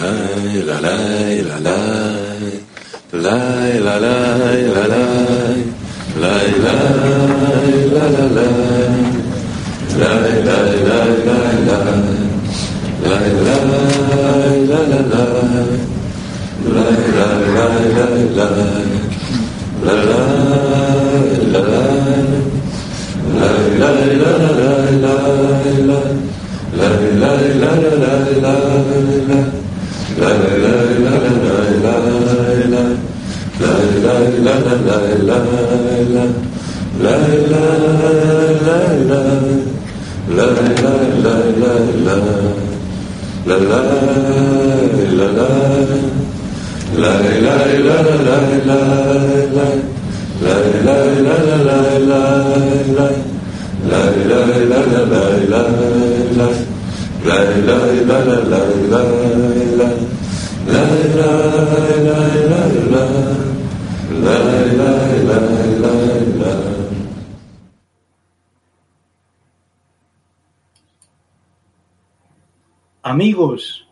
Amigos,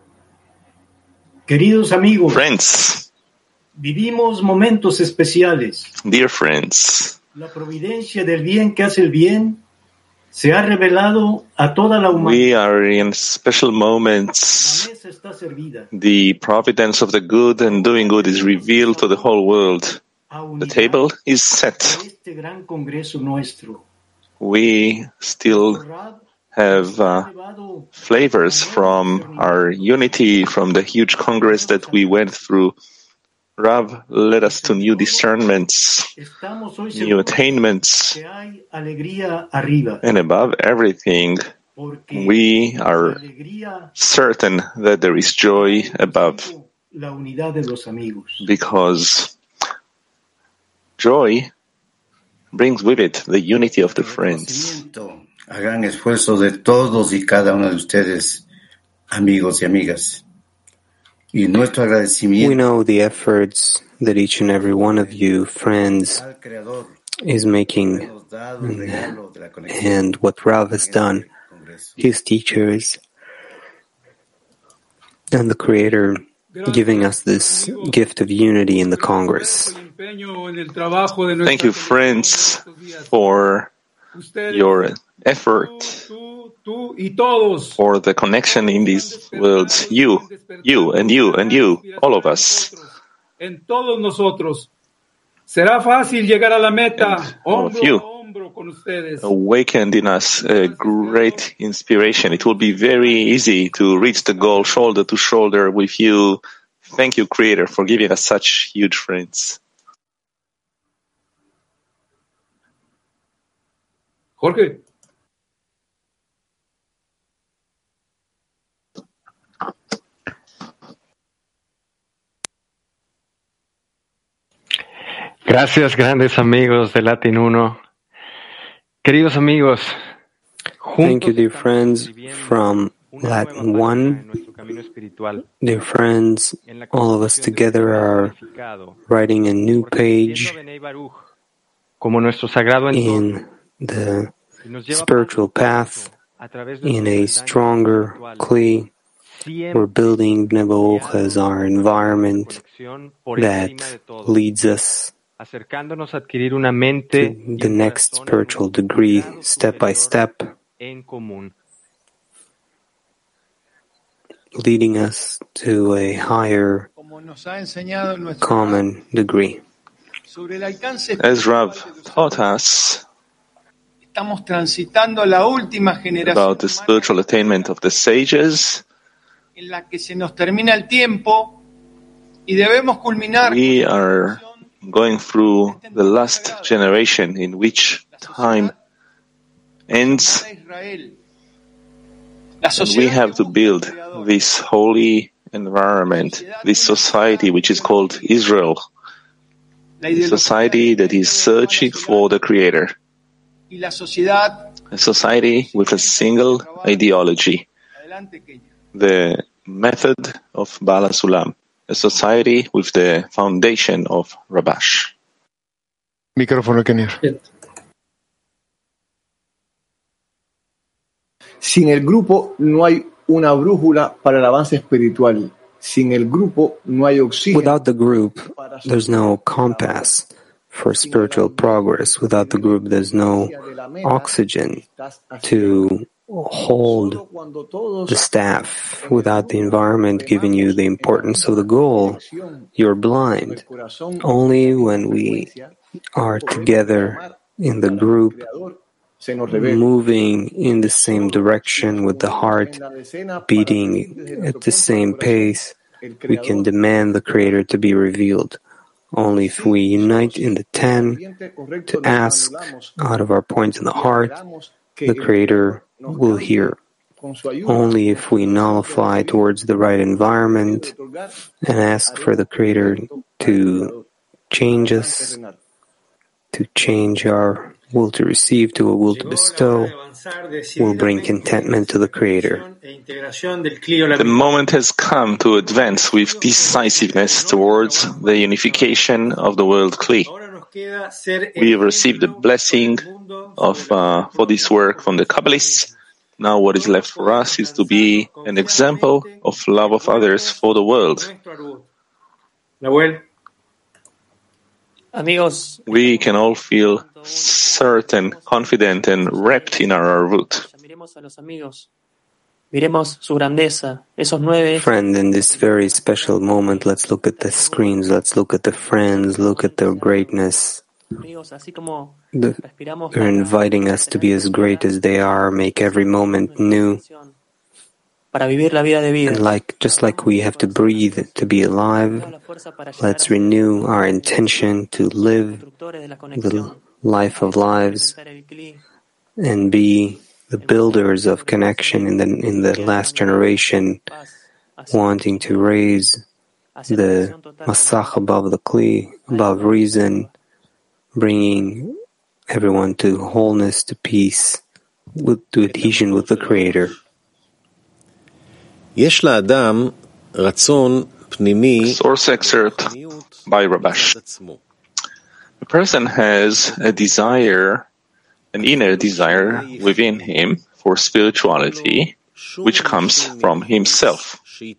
queridos amigos, Friends, vivimos momentos especiales. dear friends, La providencia del bien que hace el bien se ha revelado a toda la we humanidad. are in special La moments. mesa está servida. The providence of the good and doing good is revealed to the whole world. A The unidad table is set. de este gran congreso nuestro. We still Rab have elevado flavors from our unity, from the huge congress that we went through. Rav led us to new discernments, estamos hoy new seguros attainments, que hay alegría arriba, and above everything, porque we la are alegría certain that there is joy above, la unidad de los amigos. because joy brings with it the unity of the friends. Hagan esfuerzo de todos y cada uno de ustedes, amigos y amigas. Y nuestro We agradecimiento know the efforts that each and every one of you, friends, al Creador is making, nos da un regalo de la conexión and what Rav has done, Congreso. his teachers, and the Creator giving us this gift of unity in the Congress. Thank you, friends, for your effort, for the connection in these worlds. You, and you, and you, all of us. En todos nosotros. Será fácil llegar a la meta, And all of hombro you a hombro con ustedes. awakened in us a great inspiration. It will be very easy to reach the goal shoulder to shoulder with you. Thank you, Creator, for giving us such huge friends. Jorge. Gracias, grandes amigos de Latin 1. Queridos amigos, Thank you, juntos dear estamos friends escribiendo from una Latin nueva página 1. en nuestro camino espiritual, Dear friends, en la all of us construcción de together este are planificado, writing a new porque siguiendo page a Benei Baruch como nuestro sagrado entorno, in the y nos lleva spiritual paso path, a través de in nuestro a peldaño stronger espiritual. Kli. We're building Nebuch as our environment Conexión por that encima de todo, leads us acercándonos a adquirir una mente to y the un next corazón en spiritual nuestro degree, grado step by superior step, en común. leading us to a higher Como nos ha enseñado en nuestro common degree. sobre el alcance As Rav espiritual de los taught amigos, us estamos transitando la última generación about the spiritual attainment of the sages, en la que se nos termina el tiempo y debemos culminar we con la are construcción going through de este the entorno last sagrado, generation in which la time sociedad ends, llamada Israel. La and we sociedad que have to busca al build Creador, this holy environment, this society which is called Israel, la a ideología society that is searching for the Creator, y la sociedad. a society with a single ideology, Adelante, Kenia. the method of Bala Sulam, a society with the foundation of Rabash. Micrófono, Kenia. Sin el grupo no hay una brújula para el avance espiritual. Without the group, there's no compass for spiritual progress. Without the group, there's no oxygen to hold the staff. Without the environment giving you the importance of the goal, you're blind. Only when we are together in the group, moving in the same direction with the heart beating at the same pace, we can demand the Creator to be revealed. Only if we unite in the 10 to ask out of our point in the heart, the Creator will hear. Only if we nullify towards the right environment and ask for the Creator to change us, to change our will to receive to a will to bestow, will bring contentment to the Creator. The moment has come to advance with decisiveness towards the unification of the world Kli. We have received the blessing for this work from the Kabbalists. Now what is left for us is to be an example of love of others for the world. We can all feel certain, confident, and wrapped in our root. Friend, in this very special moment, let's look at the screens, let's look at the friends, look at their greatness. They're inviting us to be as great as they are, make every moment new. And just like we have to breathe to be alive, let's renew our intention to live the life of lives and be the builders of connection in the last generation, wanting to raise the Masach above the Kli, above reason, bringing everyone to wholeness, to peace, to adhesion with the Creator. Source excerpt by Rabash. A person has a desire, an inner desire within him for spirituality, which comes from himself.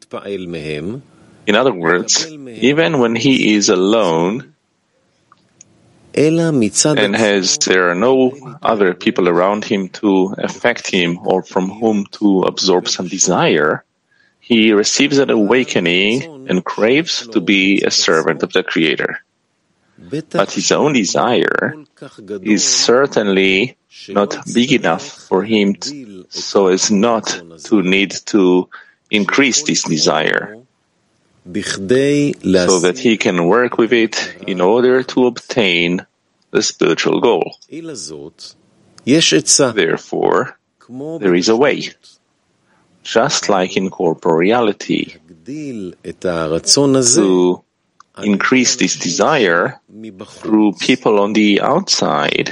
In other words, even when he is alone and there are no other people around him to affect him or from whom to absorb some desire, he receives an awakening and craves to be a servant of the Creator. But his own desire is certainly not big enough for him so as not to need to increase this desire, so that he can work with it in order to obtain the spiritual goal. Therefore, there is a way. Just like in corporeality, to increase this desire through people on the outside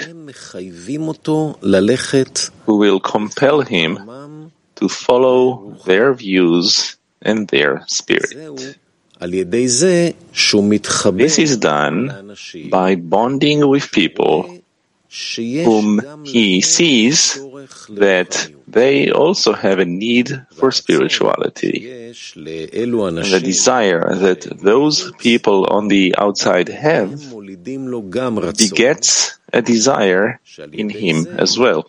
who will compel him to follow their views and their spirit. This is done by bonding with people whom he sees that they also have a need for spirituality. And the desire that those people on the outside have begets a desire in him as well.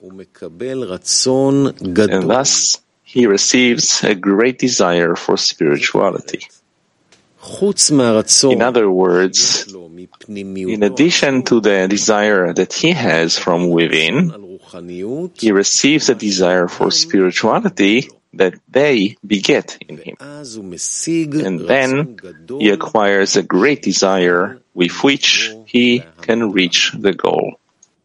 And thus, he receives a great desire for spirituality. In other words, in addition to the desire that he has from within, he receives a desire for spirituality that they beget in him. And then he acquires a great desire with which he can reach the goal.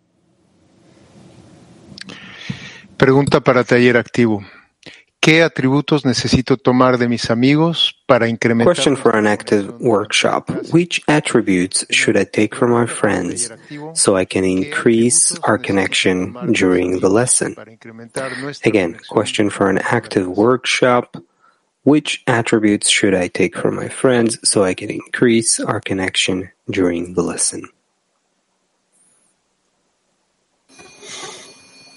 Pregunta para Taller Activo. ¿Qué atributos necesito tomar de mis amigos para incrementar? Question for an active workshop. Which attributes should I take from my friends so I can increase our connection during the lesson? Again, question for an active workshop. Which attributes should I take from my friends so I can increase our connection during the lesson?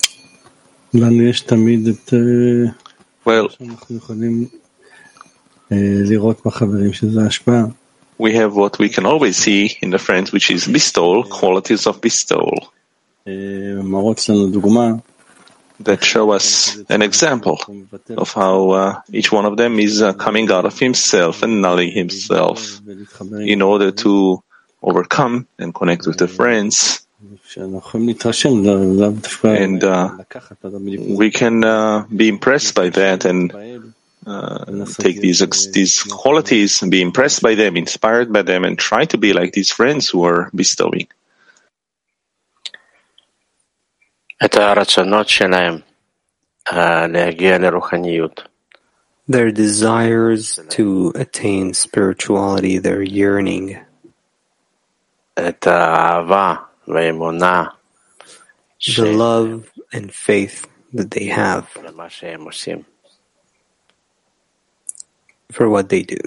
Well, We have what we can always see in the friends, which is bestowal, qualities of bestowal, that show us an example of how each one of them is coming out of himself and nulling himself in order to overcome and connect with the friends. And we can be impressed by that and take these qualities and be impressed by them, inspired by them, and try to be like these friends who are bestowing. Their desires to attain spirituality, their yearning, the love and faith that they have for what they do.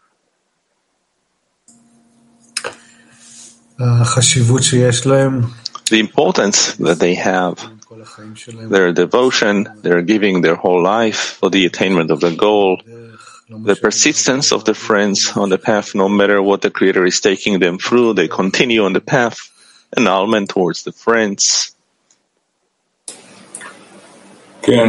The importance that they have, their devotion, their giving their whole life for the attainment of the goal, the persistence of the friends on the path, no matter what the Creator is taking them through, they continue on the path, annulment towards the friends. Yeah,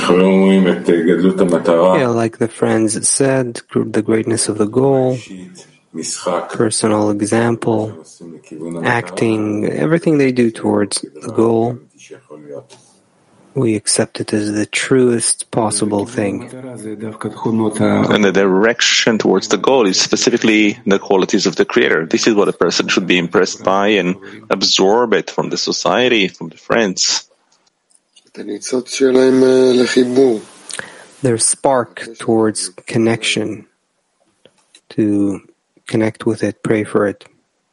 like the friends said, the greatness of the goal, personal example, acting, everything they do towards the goal, we accept it as the truest possible thing. And the direction towards the goal is specifically the qualities of the Creator. This is what a person should be impressed by and absorb it from the society, from the friends. Their spark towards connection, to connect with it, pray for it.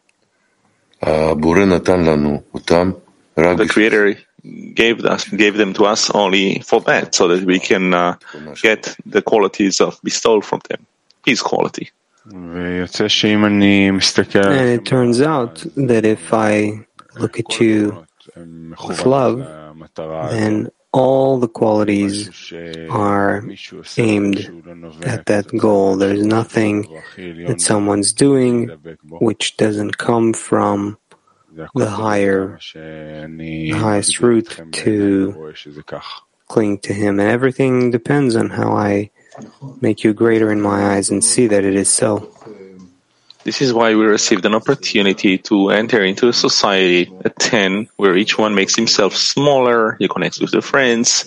The Creator gave them to us only for that, so that we can get the qualities of bestowal from them, His quality. And it turns out that if I look at you with love, then all the qualities are aimed at that goal. There's nothing that someone's doing which doesn't come from the highest route to cling to Him. And everything depends on how I make you greater in my eyes and see that it is so. This is why we received an opportunity to enter into a society at 10, where each one makes himself smaller, he connects with the friends,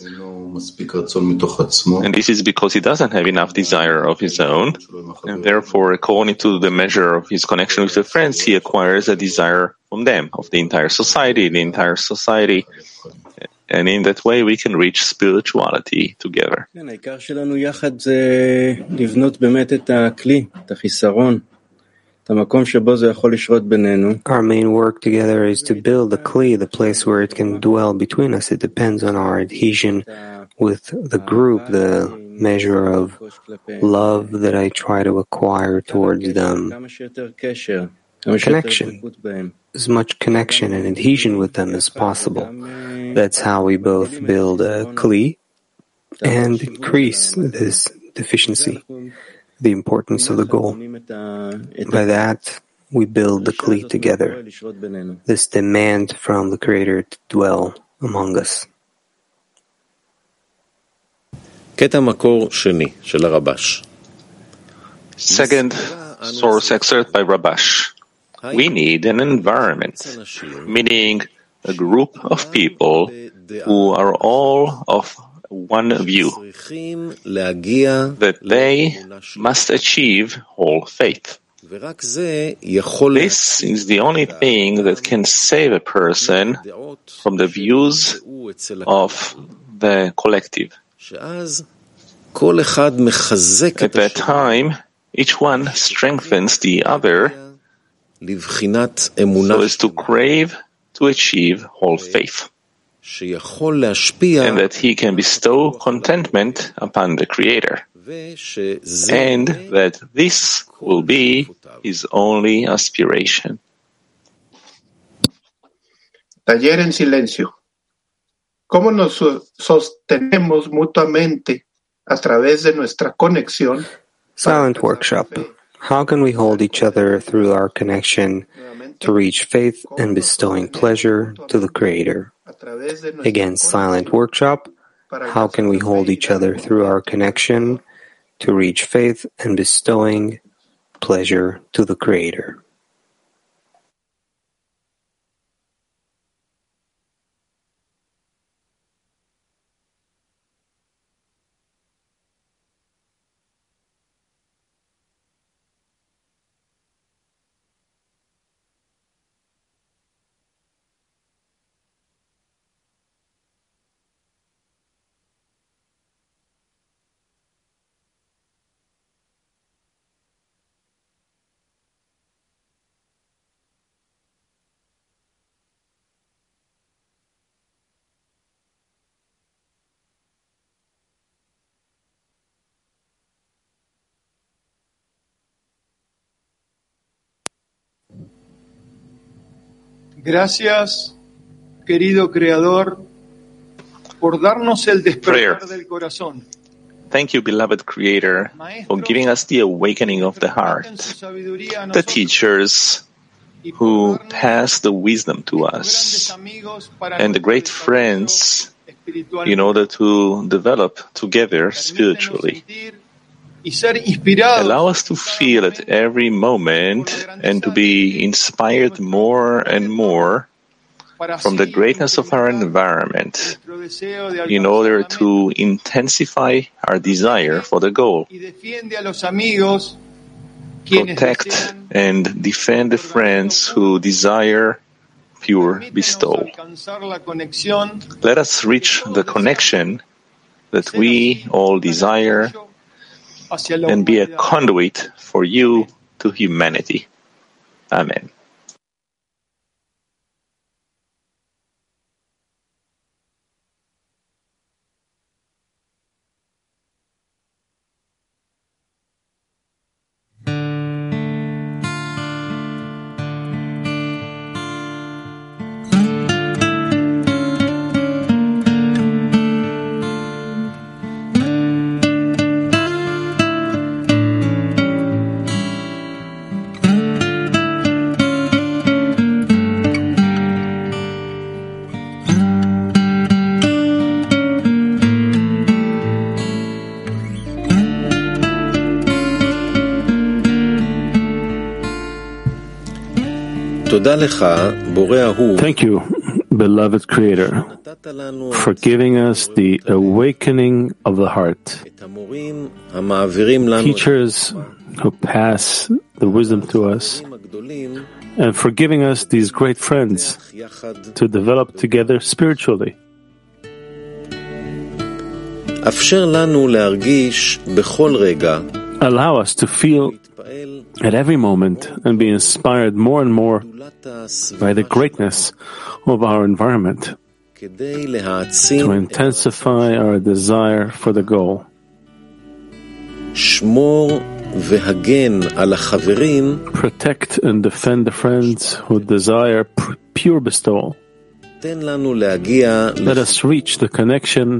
and this is because he doesn't have enough desire of his own, and therefore, according to the measure of his connection with the friends, he acquires a desire from them, of the entire society, and in that way we can reach spirituality together. Our main work together is to build the Kli, the place where it can dwell between us. It depends on our adhesion with the group, the measure of love that I try to acquire towards them. Connection, as much connection and adhesion with them as possible. That's how we both build a Kli and increase this deficiency, the importance of the goal. By that, we build the Kli together, this demand from the Creator to dwell among us. Second source excerpt by Rabash. We need an environment, meaning a group of people who are all of one view, that they must achieve whole faith. This is the only thing that can save a person from the views of the collective. At that time, each one strengthens the other so as to crave to achieve whole faith, and that he can bestow contentment upon the Creator, and that this will be his only aspiration. Taller en silencio. ¿Cómo nos sostenemos mutuamente a través de nuestra conexión Silent workshop. How can we hold each other through our connection to reach faith and bestowing pleasure to the Creator? Again, silent workshop. How can we hold each other through our connection to reach faith and bestowing pleasure to the Creator? Gracias, querido Creador, por darnos el despertar del corazón. Thank you, beloved Creator, for giving us the awakening of the heart, the teachers who pass the wisdom to us, and the great friends in order to develop together spiritually. Allow us to feel at every moment and to be inspired more and more from the greatness of our environment in order to intensify our desire for the goal. Protect and defend the friends who desire pure bestowal. Let us reach the connection that we all desire and be a conduit for you to humanity. Amen. Thank you, beloved Creator, for giving us the awakening of the heart. Teachers who pass the wisdom to us, and for giving us these great friends to develop together spiritually. Allow us to feel at every moment and be inspired more and more by the greatness of our environment to intensify our desire for the goal. Protect and defend the friends who desire pure bestowal. Let us reach the connection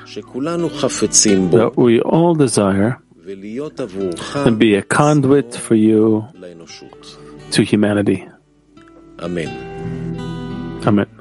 that we all desire and be a conduit for you to humanity. Amen. Amen.